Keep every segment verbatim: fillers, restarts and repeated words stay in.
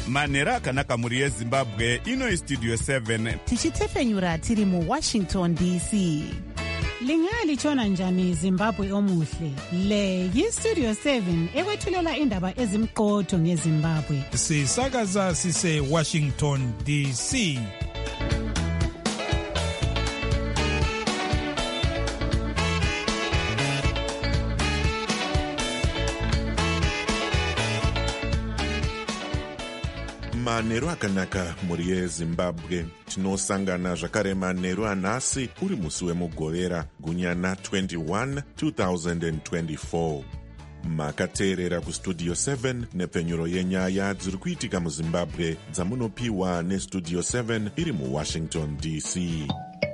manhero akanaka mhuri yezimbabwe. Ino istudio seven tichitefenyura tiri muwashington D C. Lingalitshona njani Zimbabwe omuhle? Le yistudio seven ekwethulela indaba ezimqotho ngeZimbabwe. Sisakaza sise Washington D C. Manhero akanaka mhuri yeZimbabwe. Tinosangana zvakare manhero anhasi uri musi wemugovera gunyana twenty-one two thousand twenty-four. Makateerera kustudio seven nepfenyuro yenyaya dziri kuitika muZimbabwe dzamunopiwa nestudio seven iri muWashington D C.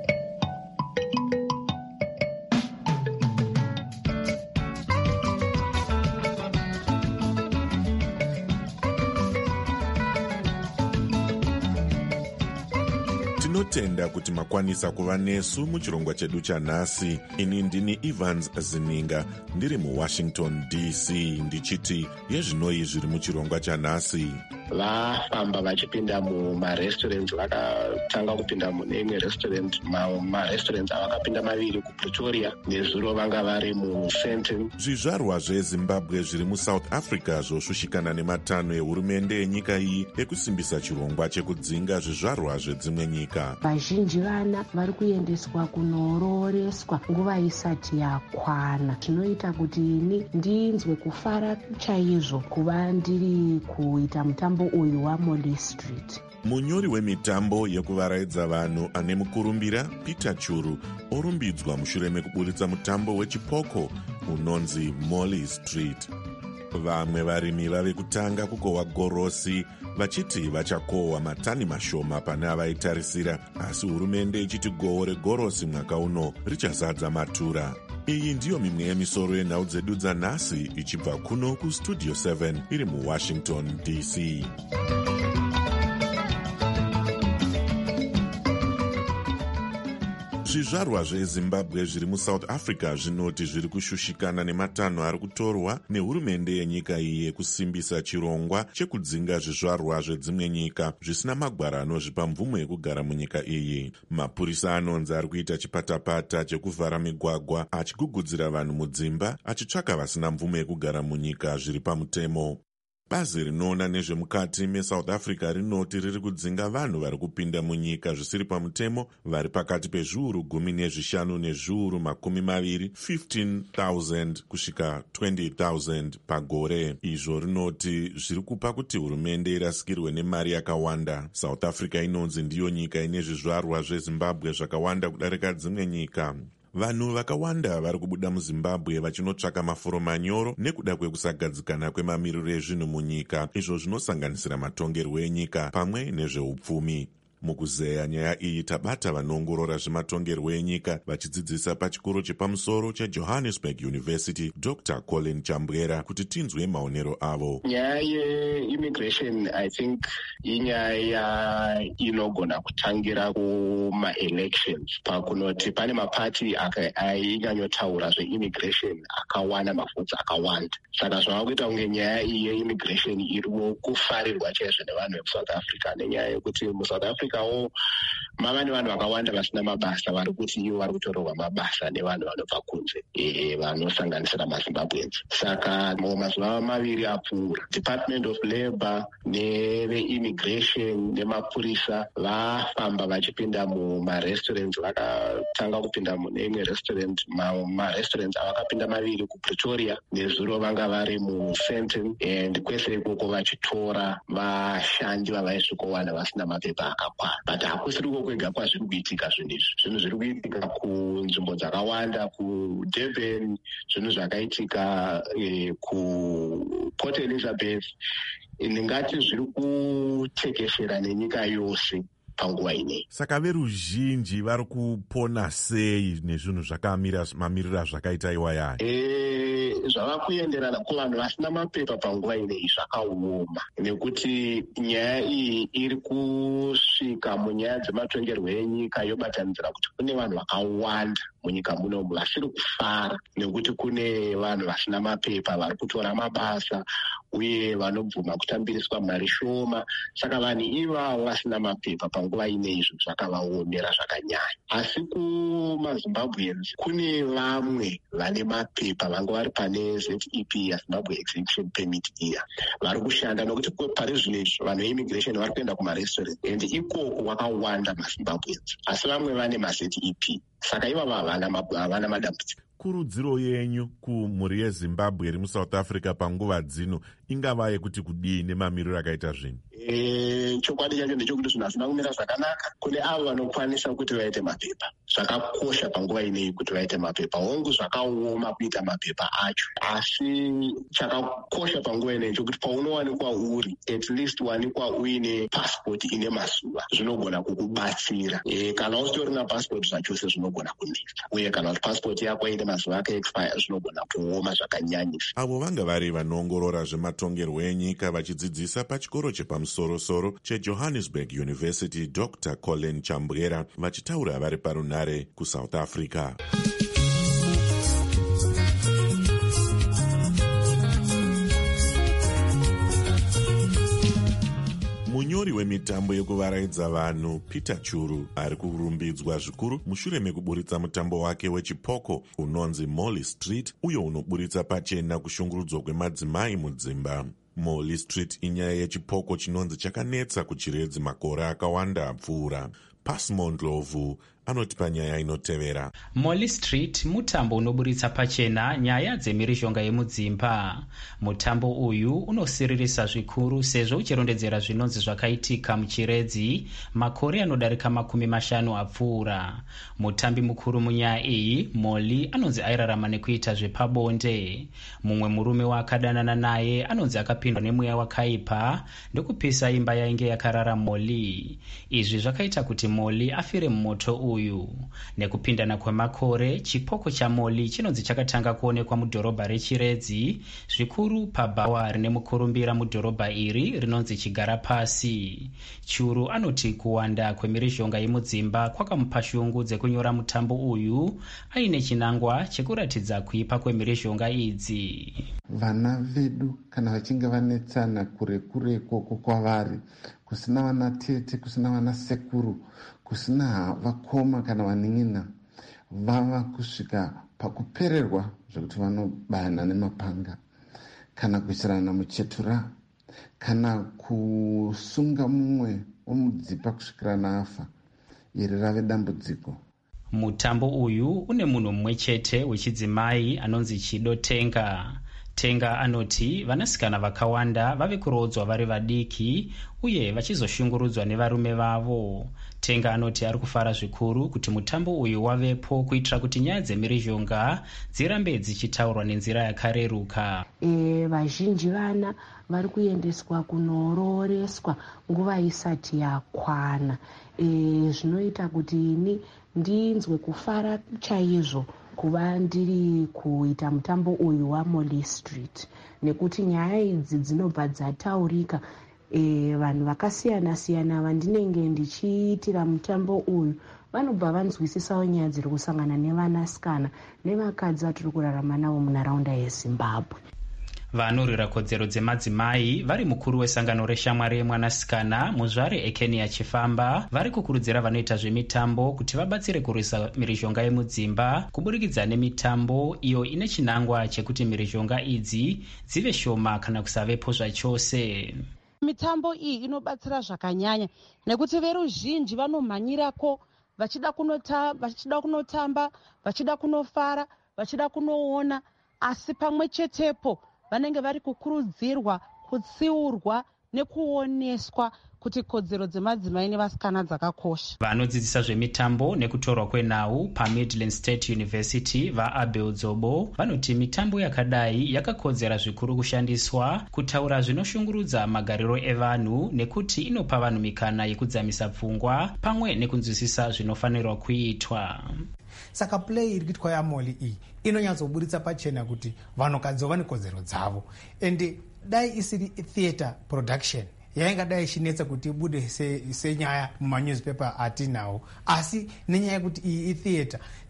Tinotenda kuti makwanisa kuva nesu muchirongwa chedu chanhasi. Ini ndini Evans Zininga ndiri muWashington D C ndichiti yezvinoi zviri muchirongwa chanhasi. Vafamba vachipinda mumarestaurants, vakatanga kupinda mune imwe restaurant, marestaurants avakapinda maviri kuPretoria, nezuro vanga vari muSenton. Zvizvarwa zveZimbabwe zviri muSouth Africa zvoshushikana nematanho ehurumende yenyika iyi ekusimbisa chirongwa chekudzinga zvizvarwa zvedzimwe nyika. Vazhinji vana vari kuendeswa kunororeswa nguva isati yakwana. Zvinoita kuti ini ndinzwe kufara chaizvo kuva ndiri kuita mutambo uyu waMolly Street. Munyori wemitambo yekuvaraidza vanhu ane mukurumbira Peter Churu orumbidzwa mushure mekuburitsa mutambo wechipoko unonzi Molly Street. Vamwe varimi vave kutanga kukohwa gorosi vachiti vachakohwa matani mashoma pane avaitarisira, asi hurumende ichiti gohwo regorosi mwaka uno richazadza matura. Iyi ndiyo mimwe yemisoro yenhau dzedu dzanhasi ichibva kuno kustudio seven iri muWashington D C. Zvizvarwa zveZimbabwe zviri muSouth Africa zvinoti zviri kushushikana nematanho ari kutorwa nehurumende yenyika iyi yekusimbisa chirongwa chekudzinga zvizvarwa zvedzimwe nyika zvisina magwara anozvipa mvumo yekugara munyika iyi. Mapurisa anonzi ari kuita chipatapata chekuvhara migwagwa achigugudzira vanhu mudzimba achitsvaka vasina mvumo yekugara munyika zviri pamutemo. Bazi rinoona nezvemukati meSouth Africa rinoti riri kudzinga vanhu vari kupinda munyika zvisiri pamutemo vari pakati pezviuru gumi nezvishanu nezviuru makumi maviri fifteen thousand kusvika twenty thousand pagore. Izvo rinoti zviri kupa kuti hurumende irasikirwe nemari yakawanda. South Africa inonzi ndiyo nyika ine zvizvarwa zveZimbabwe zvakawanda kudarika dzimwe nyika. Vanhu vakawanda vari kubuda muZimbabwe vachinotsvaka mafuro manyoro nekuda kwekusagadzikana kwemamiriro ezvinhu munyika, izvo zvinosanganisira matongerwo enyika pamwe nezveupfumi. Mukuzeya nyaya iyi tabata vanoongorora zvematongerwo enyika vachidzidzisa pachikoro chepamusoro cheJohannesburg University Doctor Colin Chambwera kuti tinzwe maonero avo. Nyaya yeimmigration I think inyaya inogona kutangira kuma-elections, pakunoti pane mapati ainyanyotaura zveimmigration akawana mavhutsi akawanda. Saka zvava kuita kunge nyaya iyi yeimmigration iriwo kufarirwa chaizvo nevanhu vekusouth Africa, nenyaya yekuti muSouth Africa wo mava nevanhu vakawanda vasina mabasa vari kuti ivo vari kutorerwa mabasa nevanhu vanobva kunze e, vanosanganisira maZimbabweans. Saka mazuva maviri apfuura Department of Labour neveimmigration nemapurisa vafamba vachipinda mumarestaurants, vakatanga kupinda mune imwe restaurant, marestaurants avakapinda maviri kuPretoria, nezuro vanga vari muSenton, and kwese ikoko vachitora vashandi vavaisvikowana vasina mapepa akakwana. But hakusiri kwega kwazviri kuitika zvinhu izvi. Zvinhu zviri kuitika kunzvimbo dzakawanda, kuDurban, zvinhu zvakaitika eh, kuPort Elizabeth. Ndingati zviri kutekeshera nenyika yose panguva ine. Saka veruzhinji vari kupona sei nezvinhu zvakamirira mamirira zvakaita iwaya? Eh, zvava kuenderana kuvanhu vasina mapepa panguva ine zvakaoma, nekuti nyaya iyi iri kusvika munyaya dzematongerwo enyika yobatanidzira kuti kune vanhu vakawanda munyika munomu vasiri kufara nekuti kune vanhu vasina mapepa vari kutora mabasa uye vanobvuma kutambiriswa mari shoma. Saka vanhu ivavo vasina mapepa panguva ineizvo zvakavaomera zvakanyanya. Asi kumazimbabweans kune vamwe vane mapepa vanga vari pane Z E P yaZimbabwe Exemption Permit iya vari kushanda, nokuti pari zvino izvo vanhu veimmigration vari kuenda kumarestaurant and ikoko wakawanda mazimbabweans, asi vamwe vane ma Z E P, saka ivavo havana madambudziko. Kurudziro yenyu kumhuri yeZimbabwe iri muSouth Africa panguva dzino ingava yekuti kudii nemamiriro akaita zvinhu? E, chokwadi chacho ndechekuti zvinhu hazvina kumira zvakanaka kune avo vanokwanisa kuti vaite mapepa. Zvakakosha panguva ineyi kuti vaite mapepa, hongu zvakaoma kuita mapepa acho, asi chakakosha panguva ineyi chokuti paunowanikwa uri at least wanikwa uine passport ine mazuva zvinogona kukubatsira. E, kana usitorina passport zvachose zvinogona kunetsa, uye kana kuti passport yako ine mazuva akaexpire zvinogona kuoma zvakanyanyisa. Avo vanga vari vanoongorora zvematongerwo enyika vachidzidzisa pachikoro chepamusoro-soro cheJohannesburg University, Doctor Colin Chambwera, vachitaura vari parunare kuSouth Africa. Munyori wemitambo yekuvaraidza vanhu Peter Churu ari kurumbidzwa zvikuru mushure mekuburitsa mutambo wake wechipoko unonzi Molly Street, uyo unoburitsa pachena kushungurudzwa kwemadzimai mudzimba. Molly Street inyaya yechipoko chinonzi chakanetsa kuchiredzi makore akawanda apfuura. Pasmond Lovu anoti panyaya inotevera. Molly Street mutambo unoburitsa pachena nyaya dzemhirizhonga yemudzimba. Mutambo uyu unosiririsa zvikuru sezvo uchirondedzera zvinonzi zvakaitika muchiredzi makore anodarika makumi mashanu apfuura. Mutambi mukuru munyaya iyi, Molly, anonzi airarama nekuita zvepabonde. Mumwe murume waakadanana naye anonzi akapindwa nemweya wakaipa ndokupisa imba yainge yakarara Molly. Izvi zvakaita kuti Molly afire mumoto uyu. Uyu. Nekupindana kwemakore, chipoko cha Molly chinonzi chakatanga kuonekwa mudhorobha rechiredzi, zvikuru pabhawa rine mukurumbira mudhorobha iri rinonzi Chigara Pasi. Churu anoti kuwanda kwemhirizhonga yemudzimba kwakamupa shungu dzekunyora mutambo uyu aine chinangwa chekuratidza kuipa kwemhirizhonga idzi. Vana vedu kana vachinge vanetsana kure kure koko kwavari, kusina vana tete, kusina vana sekuru, kusina vakoma kana vanin'ina, vava kusvika pakupererwa zvekuti vanobayana nemapanga kana kuisirana muchetura kana kusunga mumwe womudzipa kusvikira nafa. Iri rave dambudziko. Mutambo uyu une munhu mumwe chete wechidzimai anonzi Chido Tenga. Tenga anoti vanasikana vakawanda vave kurodzwa vari vadiki uye vachizoshungurudzwa nevarume vavo. Tenga anoti ari kufara zvikuru kuti mutambo uyu wavepo kuitira kuti nyaya dzemhirizhonga dzirambe dzichitaurwa nenzira yakareruka. E, vazhinji vana vari kuendeswa kunororeswa nguva isati yakwana. E, zvinoita kuti ini ndinzwe kufara chaizvo kuva ndiri kuita mutambo uyu waMolly Street, nekuti nyaya idzi dzinobva dzataurika. E, vanhu vakasiyana siyana vandinenge ndichiitira mutambo uyu vanobva vanzwisisawo nyaya dziri kusangana nevanasikana nevakadzi vatiri kurarama navo munharaunda yeZimbabwe. Vanorwira kodzero dzemadzimai vari mukuru wesangano reshamwari yemwanasikana muzvare Ekenia Chifamba vari kukurudzira vanoita zvemitambo kuti vabatsire kurwisa mhirizhonga yemudzimba kuburikidza nemitambo iyo ine chinangwa chekuti mhirizhonga idzi dzive shoma kana kusavepo zvachose. Mitambo iyi inobatsira zvakanyanya nekuti veruzhinji vanomhanyirako vachida kunota vachida kunotamba, vachida kunofara, vachida kunoona, asi pamwe chetepo vanenge vari kukurudzirwa kutsiurwa nekuoneswa kuti kodzero dzemadzimai nevasikana dzakakosha. Vanodzidzisa zvemitambo nekutorwa kwenhau paMidland State University vaAbel Dzobo vanoti mitambo yakadai yakakodzera zvikuru kushandiswa kutaura zvinoshungurudza magariro evanhu nekuti inopa vanhu mikana yekudzamisa pfungwa pamwe nekunzwisisa zvinofanirwa kuitwa. Saka play iri kuitwa yaMolly iyi inonyatsoburitsa pachena kuti vanhukadzi vane kodzero dzavo, ende dai isiri theatre production yaingadai ichinetsa kuti ibude senyaya se mumanyuzipepa atinawo, asi nenyaya yekuti iyi itheatre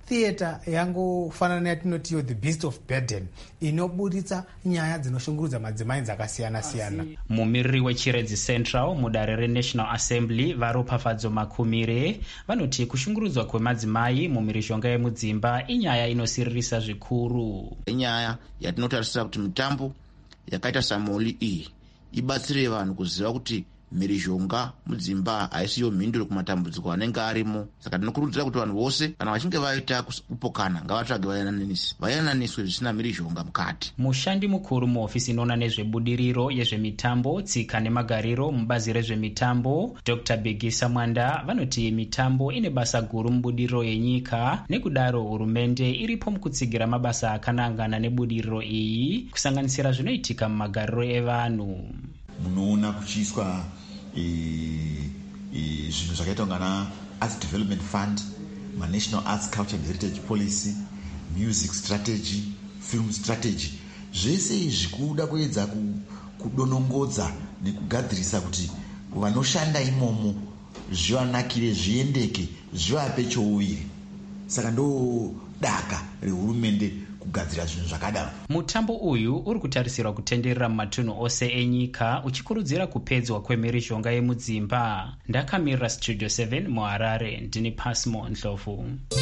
theatre yangofanana neyatinotiyo the beast of burden inoburitsa nyaya dzinoshungurudza madzimai dzakasiyana-siyana. mumiriri wechiredzi central mudare renational assembly varopafadzo makumire vanoti kushungurudzwa kwemadzimai mumirishonga yemudzimba inyaya inosiririsa zvikuru. inyaya yatinotarisira kuti mitambo yakaita samoli iyi ibatsire vanhu kuziva kuti mhirizhonga mudzimba haisiyo mhinduro kumatambudziko anenge arimo. Saka tinokurudzira kuti vanhu vose kana vachinge vaita kupokana ngavatsvage vayananiswe vayananiswe zvisina mhirizhonga mukati. mushandi mukuru muhofisi inoona nezvebudiriro yezvemitambo tsika nemagariro mubazi rezvemitambo dr Begisa Mwanda vanoti mitambo ine basa guru mubudiriro yenyika, nekudaro hurumende iripo mukutsigira mabasa akanangana nebudiriro iyi kusanganisira zvinoitika mumagariro evanhu. munoona kuchiiswa zvinhu zvakaita ungana arts development fund, national arts culture and heritage policy, music strategy, film strategy. Zvese izvi kuda kuedza kudonongodza nekugadzirisa kuti vanoshanda imomo zvivanakire, zviendeke, zvivape chouiri. Saka ndo daka rehurumende kugadzira zvinhu zvakadaro. mutambo uyu uri kutarisirwa kutenderera mumatunhu ose enyika uchikurudzira kupedzwa kwemhirizhonga yemudzimba. ndakamirira studio seven muharare, ndini Pasmo Ndlovu.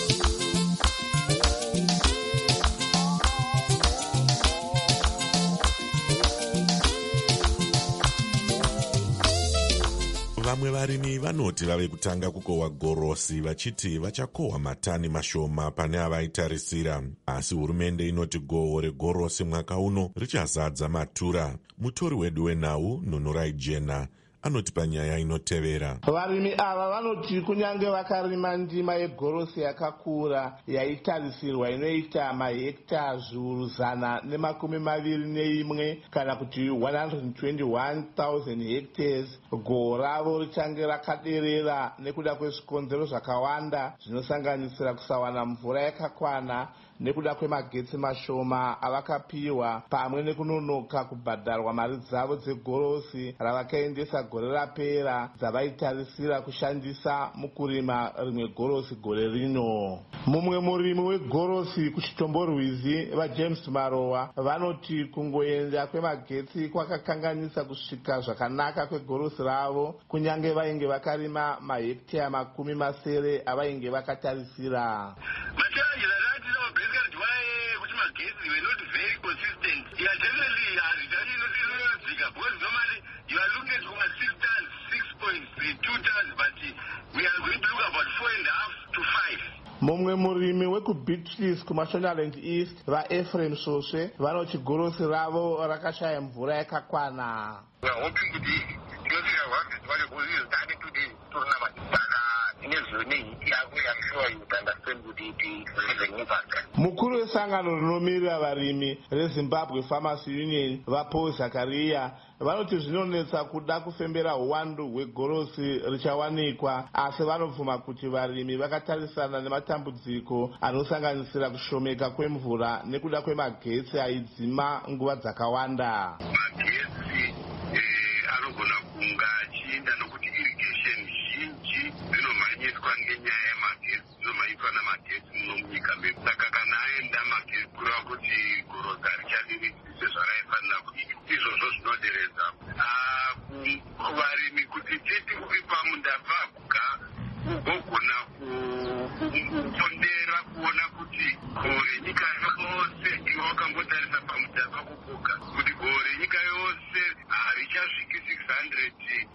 vamwe varimi vanoti vave kutanga kukohwa gorosi vachiti vachakohwa matani mashoma pane avaitarisira, asi hurumende inoti gohwo regorosi mwaka uno richazadza matura. mutori wedu wenhau Nunurai Jena anoti panyaya inotevera. varimi ava vanoti kunyange vakarima ndima yegorosi yakakura yaitarisirwa inoita mahekta zviuru zana nemakumi maviri neimwe kana kuti one hundred twenty-one thousand hectares, gohwo ravo richange rakaderera nekuda kwezvikonzero zvakawanda zvinosanganisira kusawana mvura yakakwana nekuda kwemagetsi mashoma avakapiwa pamwe nekunonoka kubhadharwa mari dzavo dzegorosi ravakaendesa gore rapera dzavaitarisira kushandisa mukurima rimwe gorosi gore rino. mumwe murimi wegorosi kuchitomborwizi vaJames Marowa vanoti kungoenda kwemagetsi kwakakanganisa kusvika zvakanaka kwegorosi ravo kunyange vainge vakarima mahekta makumi masere avainge vakatarisira. mumwe murimi wekuBeatrice kuMashonaland East vaEphraim Soswe vanoti gorosi ravo rakashaya mvura yakakwana. mukuru wesangano rinomirira varimi reZimbabwe Farmers Union vaPaul Zakaria vanoti zvinonetsa kuda kufembera uwandu hwegorosi richawanikwa, asi vanobvuma kuti varimi vakatarisana nematambudziko anosanganisira kushomeka kwemvura nekuda kwemagetsi aidzima nguva dzakawanda. magetsi anogona kunga achienda nokuti irrigation zhinji dzinomhanyiswa ngenyaya yemagetsi, dzinomhanyiswa namagetsi muno munyika medu. Saka kana aenda magetsi kureva kuti gorosi harichadiriki sezvaraifanira kuitwa. izvozvo zvinoderedza kuvarimi kuti titi uri pamunda paguka ugogona kupondera kuona kuti gohwo renyika yose iwe wakangotarisa pamunda pakuguka kuti gohwo renyika yose harichasviki six hundred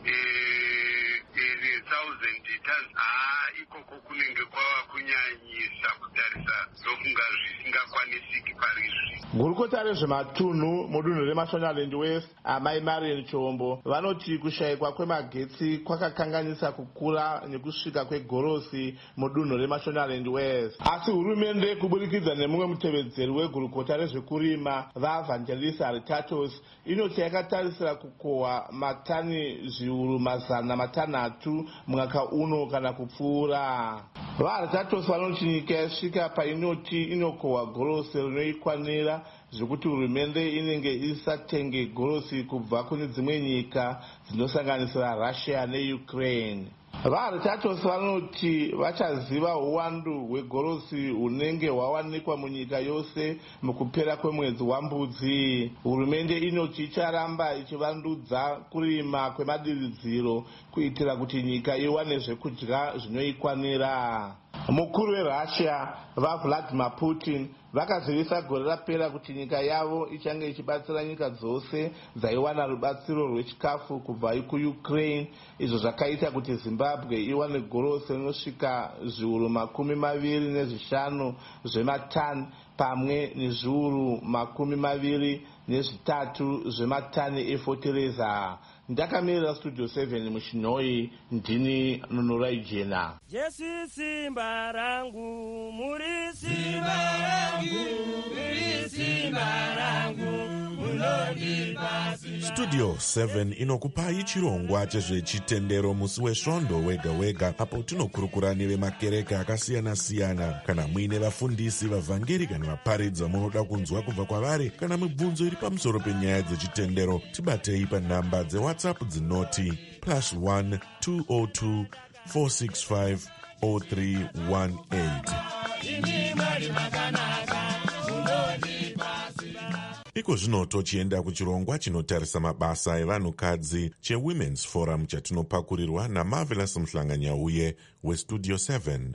thousand tons. haa ikoko kunenge kwava kunyanyisa kutarisa zofunga zvisingakwanisiki parizvi. gurukota rezvematunhu mudunhu reMashonaland West amai Marian Chombo vanoti kushayikwa kwemagetsi kwakakanganisa kukura nekusvika kwegorosi mudunhu reMashonaland West, asi hurumende kuburikidza nemumwe mutevedzeri wegurukota rezvekurima vaEvangelista Aritatos inoti yakatarisira kukohwa matani zviuru mazana matanhatu mwaka uno kana kupfuura. vaAritatos vanoti nyika yasvika painoti inokohwa gorosi rinoikwanira zvekuti hurumende inenge isatenge gorosi kubva kune dzimwe nyika dzinosanganisira Russia neUkraine. vaHeritage vanoti vachaziva uwandu hwegorosi hunenge hwawanikwa munyika yose mukupera kwemwedzi waMbudzi. Hurumende inoti icharamba ichivandudza kurima kwemadiridziro kuitira kuti nyika iwane zvekudya zvinoikwanira. Mukuru weRussia vaVladimir Putin vakazivisa gore rapera kuti nyika yavo ichange ichibatsira nyika dzose dzaiwana rubatsiro rwechikafu kubva kuUkraine, izvo zvakaita kuti Zimbabwe iwane gorosi rinosvika zviuru makumi maviri nezvishanu zvematani pamwe nezviuru makumi maviri nezvitatu zvematani efotereza. Ndakamirira Studio seven muChinoi, ndini Nunura Ijena. Jesu simba rangu, muri simba rangu, muri simba rangu, munondibasi. Studio seven inokupai chirongwa chezvechitendero musi wesvondo wega wega, apo tinokurukura nevemakereke akasiyana siyana. Kana muine vafundisi, vavhangeri kana vaparidza munoda kunzwa kubva kwavari, kana mibvunzo iri pamusoro penyaya dzechitendero, tibatei panhamba dzewhatsapp dzinoti plus one two oh two four six five oh three one eight. Iko zvino tochienda kuchirongwa chinotarisa mabasa evanhukadzi cheWomen's Forum chatinopakurirwa naMarvelous Mhlanganyauye weStudio seven.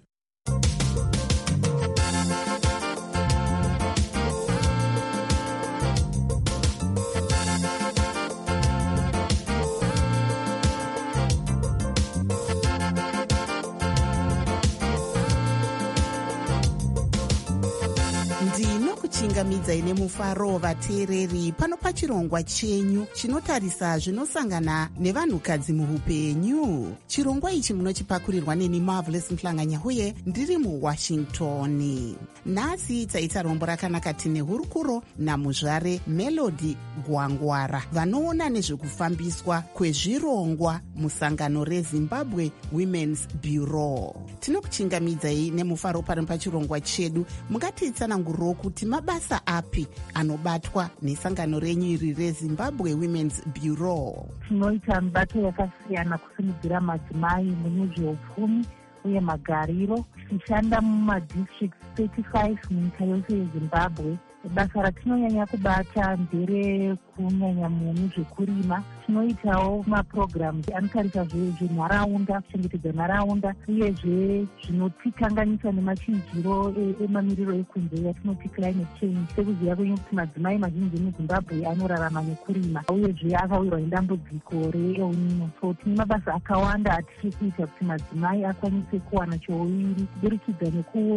Ndinokuchingamidzai nemufaro vateereri pano pachirongwa chenyu chinotarisa zvinosangana nevanhukadzi muhupenyu. Chirongwa ichi munochipakurirwa neni Marvelous Mhlanganyauye ndiri muWashington. Nhasi taita rombo rakanaka tine hurukuro namuzvare Melody Gwangwara vanoona nezvekufambiswa kwezvirongwa musangano reZimbabwe Women's Bureau. Tinokuchingamidzai nemufaro pano pachirongwa chedu. Mungatitsananguriro kuti mabasa api anobatwa nesangano renyu iri reZimbabwe Women's Bureau? Tinoita mibato yakasiyana kusimudzira madzimai mune zveupfumi uye magariro, tichishanda mumadistricts thirty-five munyika yose yeZimbabwe. Basa ratinonyanya kubata ndere kunyanya mune zvekurima. Tinoitawo maprograms anotarisa zvenharaunda, kuchengetedza nharaunda, uyezve zvinotikanganisa nemachinjiro emamiriro ekunze yatinoti climate change. Sekuziva kwenyu kuti madzimai mazhinji muZimbabwe anorarama nekurima, uyezve akawirwa nedambudziko reElnino. So tine mabasa akawanda atiri kuita kuti madzimai akwanise kuwana chouiri, kuburikidza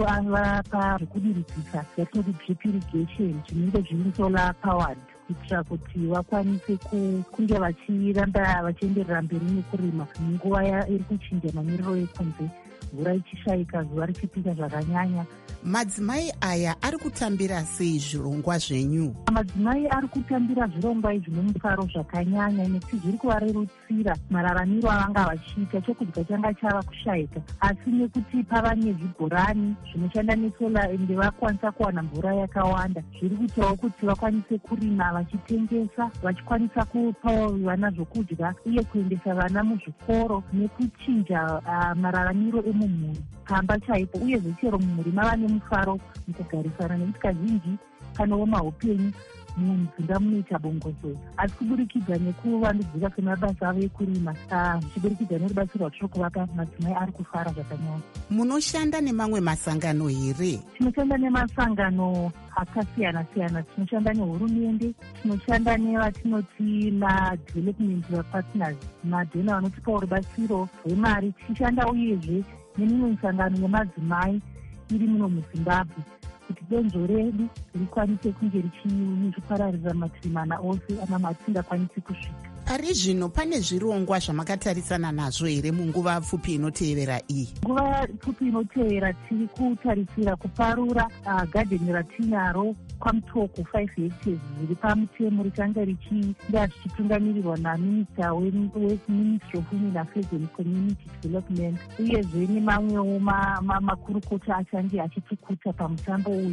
nekuvapa zvekudiridzisa yatinoti drip irrigation, zvinenge zviri solar powered, kuitira kuti vakwanise kunge vachiramba vachienderera mberi nekurima munguva iri kuchinja mamiriro ekunze, mvura ichishayika, zuva richipisa zvakanyanya. Madzimai aya ari kutambira sei zvirongwa zvenyu? Madzimai ari kutambira zvirongwa izvi nomufaro zvakanyanya, nekuti zviri kuvarerutsira mararamiro avanga vachiita. Chokudya changa chava kushayika, asi nekuti pava nezvibhorani zvinoshanda nesola ende vakwanisa kuwana mvura yakawanda, zviri kuitawo kuti vakwanise kurima vachitengesa, vachikwanisa kupawo vana zvokudya uye kuendesa vana muzvikoro, nekuchinja uh, mararamiro emumhuri pamba chaipo. Uye zvechero mumhuri mava nemufaro mukugarisana, nekuti kazhinji kanowo mahupenyu mumzinda munoita bongozo, asi kuburikidza nekuvandudzika kwemabasa avo ekurima, zvichiburikidza nerubatsiro rwatiri kuvapa, madzimai ari kufara zvakanyanya. Munoshanda nemamwe masangano here? Tinoshanda nemasangano akasiyana siyana. Tinoshanda nehurumende, tinoshanda nevatinoti madevelopment partners, madhona vanotipawo rubatsiro rwemari. Tichishanda uyezve nemimwe misangano yemadzimai iri muno muZimbabwe, kuti donzvo redu rikwanise kunge richipararira mativi mana ose ana matingakwanisi kusvika. Pari zvino pane zvirongwa zvamakatarisana nazvo here munguva pfupi inotevera iyi? Nguva pfupi inotevera tiri kutarisira kuparura uh, gadheni ratinaro kwamutoko five hectares zviri pamutemo, richanga richinga richitungamirirwa naminista weministry of women affairs and community development, uyezve nemamwewo makurukota achange achitikuta pamutambo uyu.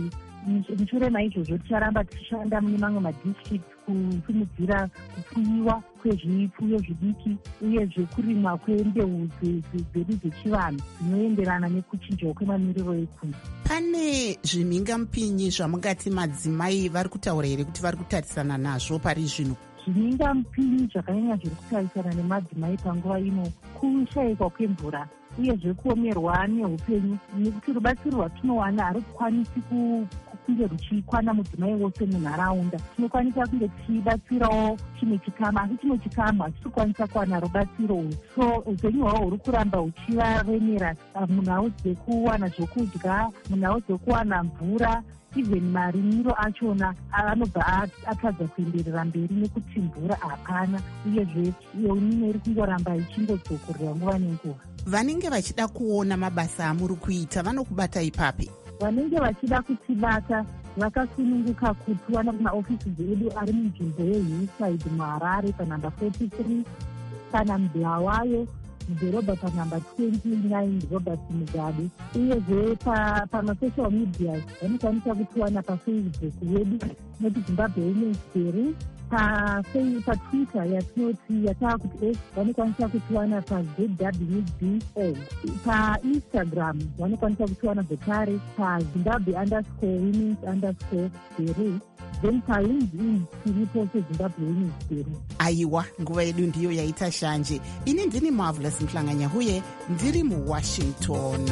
mushure maizvozvo ticharamba tichishanda mune mamwe madistricts kusimudzira kupfuyiwa kwezvipfuyo zvidiki uyezve kurimwa kwembeu dzedu dzechivanhu dzinoenderana nekuchinjawo kwemamiriro ekunze. Pane zvimhingamupinyi zvamungati madzimai vari kutaura here kuti vari kutarisana nazvo pari zvino? Zvimhingamupinyi zvakanyanya zviri kutarisana nemadzimai panguva ino kushayikwa kwemvura uyezve kuomerwa neupenyu, nekuti rubatsiro rwatinowana harukwanisi kunge ruchikwana mudzimai wose munharaunda. Tinokwanisa kunge tichibatsirawo chimwe chikamu, asi chimwe chikamu hachitokwanisa kuwana rubatsiro urwu. So upenyu hwavo huri kuramba huchivaremera, munhau dzekuwana zvokudya, munhau dzekuwana mvura, even marimiro achona anobva atadza kuenderera mberi nekuti mvura hapana, uyezve yeunino iri kungoramba ichingodzokorera nguva nenguva. Vanenge vachida kuona mabasa amuri kuita vanokubata ipapi? Vanenge vachida kutibata vakasununguka kutiwana kumaofisi edu ari munzvimbo yehillside muHarare panhamba forty-three, kana muBulawayo mudhorobha panhamba twenty-nine Robert Mugabe, uyezve pamasocial media vanokwanisa kutiwana pafacebook yedu noti Zimbabwe Women's Bureau, patwitter yatinoti yataa kuti X vanokwanisa kutiwana paZ W B O, painstagram vanokwanisa kutiwana zvekare pazimbabwe underscore women's underscore bureau, then palinkedin tiripo sezimbabwe women's bureau. Aiwa, nguva yedu ndiyo yaita shanje. Ini ndini Marvelous Mhlanganyahuye, ndiri muWashington.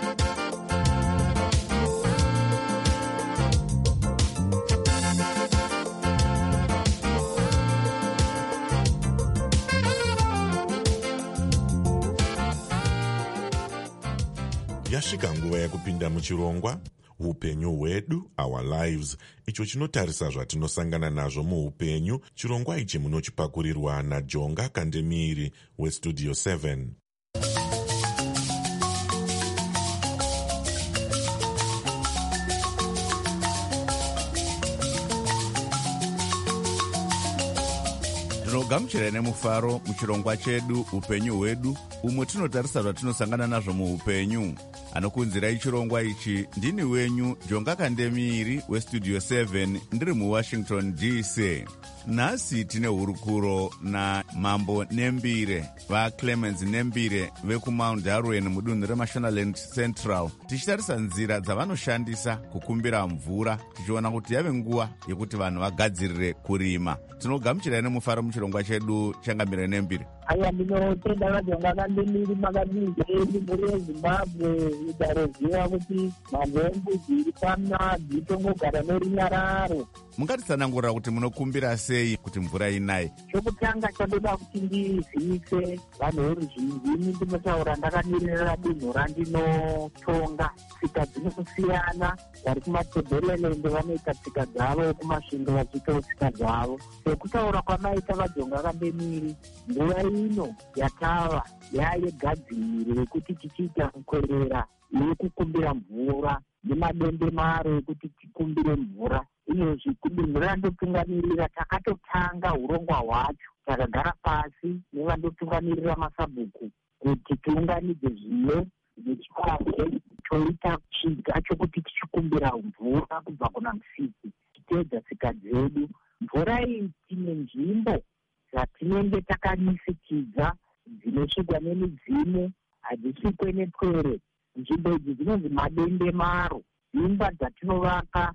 Yasvika nguva yekupinda muchirongwa upenyu hwedu, our lives, icho chinotarisa zvatinosangana nazvo muupenyu. Chirongwa ichi munochipakurirwa naJonga Kandemiri weStudio seven. Tinogamuchira nemufaro muchirongwa chedu upenyu hwedu, umwe tinotarisa zvatinosangana nazvo muupenyu. Anokunzirai chirongwa ichi ndini wenyu Jonga Kandemiri weStudio seven, ndiri muWashington D C. Nhasi tine hurukuro naMambo Nembire vaClemens Nembire vekuMount Darwin mudunhu reMashonaland Central, tichitarisa nzira dzavanoshandisa kukumbira mvura, tichiona kuti yave nguva yekuti vanhu vagadzirire kurima. Tinogamuchirai nemufaro muchirongwa chedu. Changamire Nembire. Aya ndinotenda vaJonga Kandemiri makadizeni muri yeZimbabwe idaroziva kuti mambo embudzi iri pamna dzitongogara nerinyararo. Mungatitsanangurira kuti munokumbira sei kuti mvura inaye? Chokutanga chadoda kuti ndizivise vanhu veruzhinji, ndinotaura ndakamirira dunhu randinotonga. Tsika dzinosiyana, vari kumatebheleland vanoita tsika dzavo, kumasvingo vachiitawo tsika dzavo. Sekutaura kwamaita vaJonga Kandemiri, nguva ino yatava yayegadziri rekuti tichiita kukwerera yekukumbira mvura nemadembe maro ekuti tikumbire mvura. Iyezvi kudunhu randotungamirira takatotanga urongwa hwacho, takagara pasi nevandotungamirira masabhuku kuti tiunganidze zviyo nechikwaze toita chiga chokuti tichikumbira mvura kubva kuna Musiki, titeedza tsika dzedu. Mvura iyi tine nzvimbo dzatinenge takanisikidza dzinosvikwa nemidzimu, hadzisvikwe nepwere. Nzvimbo idzi dzinonzi madembe maro, dzimba dzatinovaka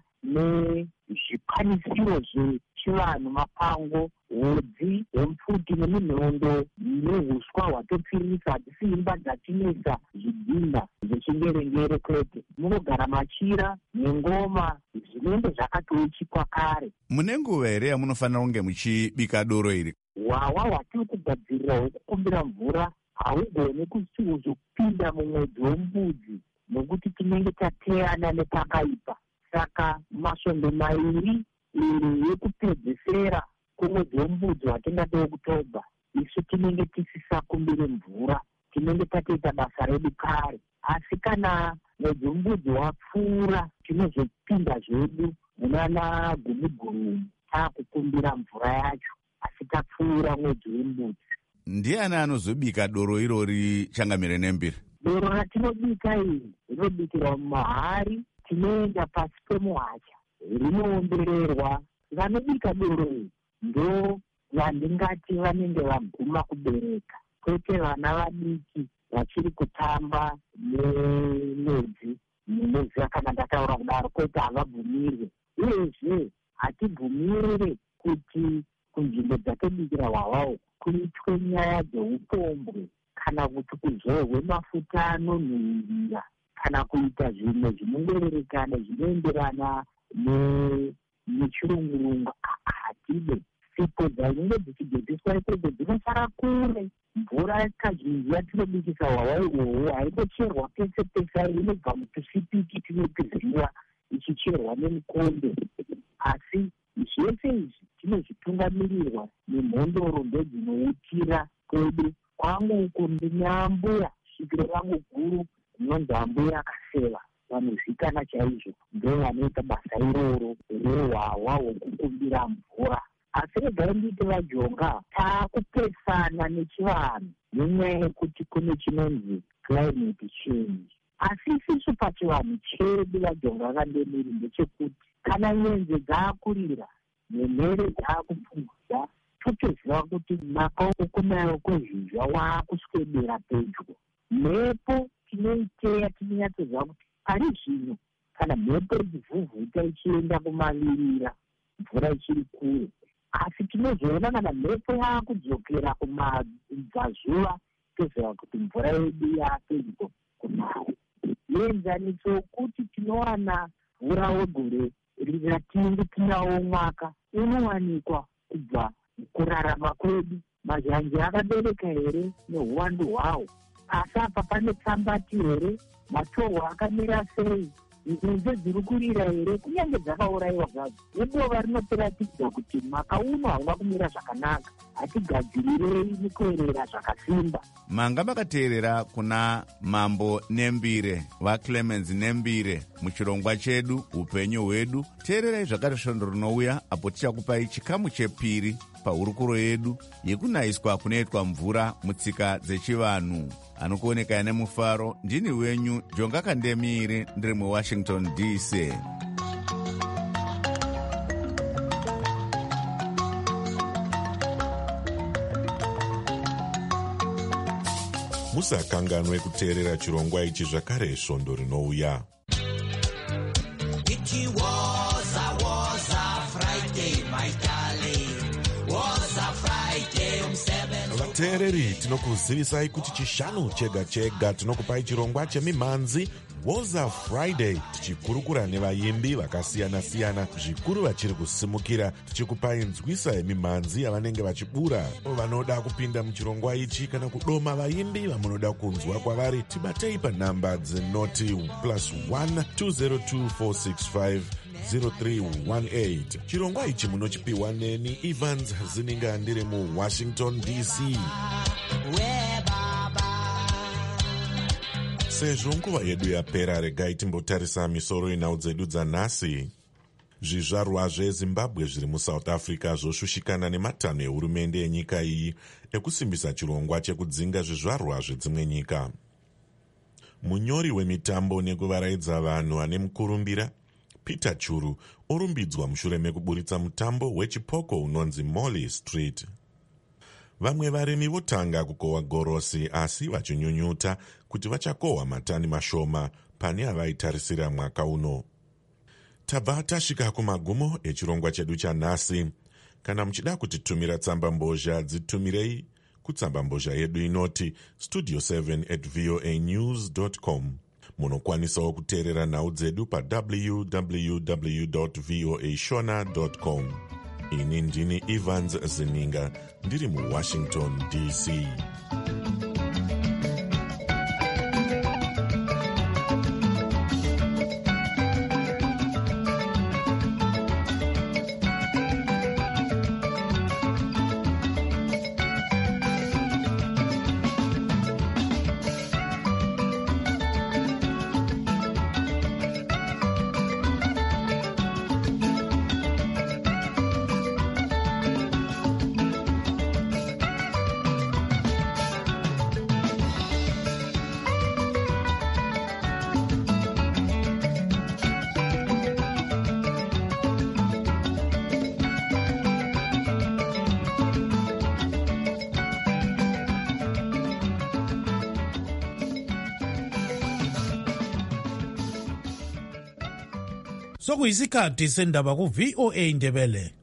nezvikwanisiro zvechivanhu, mapango, hodzi, hempfuti neminhondo nehuswa hwatopfirisa. Hadzisi imba dzatinesa zvidhina zvechingerengere kwete. Munogara machira nengoma zvinenge zvakatoichikwa kare. Mune nguva here yamunofanira kunge muchibika doro iri? Hwawa hwatiri kugadzirira hwekukumbira mvura haugone kuzopinda mumwedzi wembudzi nokuti tinenge tateyana nepakaipa. Saka masvondo mairi iri yekupedzesera kwemwedzi wembudzi watingati Okutobha, isu tinenge tisisakumbire mvura, tinenge tatoita basa redu kare. Asi kana mwedzi wembudzi wapfuura, tinozopinda zvedu munana gumiguru taakukumbira mvura yacho, asi tapfuura mwedzi wembudzi. Ndiani anozobika doro irori, Changamire Nembire? Doro ratinobika iri rinobikirwa mumahari tinoenda pasi pemuhacha rinoombererwa. Vanobika doro ndo vandingati vanenge vaguma kubereka, kwete vana vadiki vachiri kutamba nemwedzi munoziva. Kana ndataura kudaro, kwete havabvumirwe. Uyezve hatibvumirire kuti kunzvimbo dzatobikira hwahwawo kuitwe nyaya dzeupombwe kana kuti kuzorwe mafuta anonhuhwirira kana kuita zvimwe zvinongorerekana zvinoenderana nechirungurungu. Hatide sipo dzainenge dzichigezeswa ikoko dzinosara kure. Mvura kazhinji yatinobikisa hwahwa ihwohwo haingocherwa pese pese, inobva mutusipiki tinotiziriwa ichicherwa nemukombe. Asi zvese izvi tinozvitungamirirwa nemhondoro ndedzinoutira kwedu. Kwangu uko ndineambuya svikiro rangu guru rinonzi ambuya akaseva, vanozvikana chaizvo, ndo vanoita basa iroro rehwahwa hwokukumbira mvura. Asi regai nditi vajonga, taakupesana nechivanhu nenyaya yekuti kune chinonzi climate change. Asi isisu pachivanhu chedu vajonga vakandemiri ndechekuti kana nyenze dzaakurira nemhere dzaakupfumvudza, totoziva kuti maka okunayo kwezvizva waakuswedera pedyo. Mhepo tinoiteya tinonyatsoziva kuti pari zvino kana mhepo ichivhuvhuta ichienda kumavirira mvura ichiri kure. Asi tinozoona kana mhepo yaakudzokera kumabvazuva toziva kuti mvura yedu yaapedyo kunaya. Neenzaniso yokuti tinowana mvura wegore ratinenge tinawo mwaka unowanikwa kubva kurarama kwedu. Mazhanje akabereka here neuwandu hwawo, asi apa pane tsambati here, matohwa akamira sei, nzenze dziri kurira here, kunyange dzakaurayiwa zvadzo. Nedova rinotiratidza kuti maka uno hauna kumira zvakanaka. Hatigadzirirei mukuerera zvakasimba. Manga makateerera kuna Mambo Nembire vaClemens Nembire muchirongwa chedu upenyu hwedu. Teererai zvakare svondo rinouya apo tichakupai chikamu chepiri pahurukuro yedu yekunayiswa kunoitwa mvura mutsika dzechivanhu. Anokuoneka nemufaro, ndini wenyu Jonga Kandemiri, ndiri muWashington D C. musakanganwe kuteerera chirongwa ichi zvakare svondo rinouya. Vateereri, tinokuzivisai kuti chishanu chega chega tinokupai chirongwa chemimhanzi Woza Friday, tichikurukura nevaimbi vakasiyana-siyana, zvikuru vachiri kusimukira, tichikupai nzwisa yemimhanzi yavanenge vachibura. Vanoda kupinda muchirongwa ichi kana kudoma vaimbi vamunoda kunzwa kwavari, tibatei panhamba dzenoti plus one two zero two four six five zero three one eight. Chirongwa ichi munochipiwa neni Evans Zininga, ndiri muWashington D C. Sezvo nguva yedu yapera, regai timbotarisa misoro inhau dzedu dzanhasi. Zvizvarwa zveZimbabwe zviri muSouth Africa zvoshushikana nematanho ehurumende yenyika iyi ekusimbisa chirongwa chekudzinga zvizvarwa zvedzimwe nyika. Munyori wemitambo nekuvaraidza vanhu ane mukurumbira Peter Churu orumbidzwa mushure mekuburitsa mutambo wechipoko unonzi Molly Street. Vamwe varimi votanga kukohwa gorosi, asi vachinyunyuta kuti vachakohwa matani mashoma pane avaitarisira mwaka uno. Tabva tasvika kumagumo echirongwa chedu chanhasi. Kana muchida kutitumira tsamba mbozha, dzitumirei kutsamba mbozha yedu inoti studio seven at voa news dot com. Munokwanisawo kuteerera nhau dzedu pa w w w dot voa shona dot com. Ini ndini Evans Zininga, ndiri muWashington D C. sokuyisikhathi sendaba ku-V O A Ndebele.